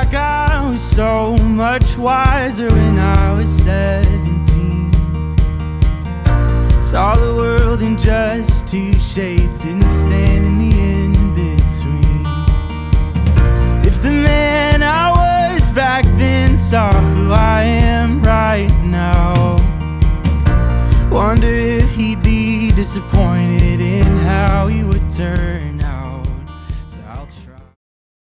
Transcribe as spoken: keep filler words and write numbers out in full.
like I was so much wiser when I was seventeen. Saw the world in just two shades, didn't stand in the in-between. If the man I was back then saw who I am right now, wonder if he'd be disappointed in how he would turn